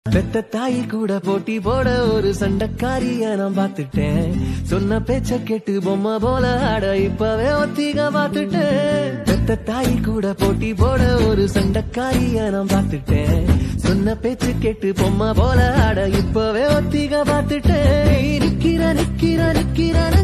பெத்த தாய் கூட போட்டி போட ஒரு சண்டைக்காரிய நான் பாத்துட்டேன். சொன்ன பேச்ச கேட்டு பொம்மை போல ஆட இப்பவே ஒத்திக பாத்துட்டேன். பெத்த தாய் கூட போட்டி போட ஒரு சண்டைக்காரிய நான் பாத்துட்டேன். சொன்ன பேச்சு கேட்டு பொம்மை போல ஆட இப்பவே ஒத்திக பாத்துட்டேன். நிக்கிற நிக்கிற நிக்கிற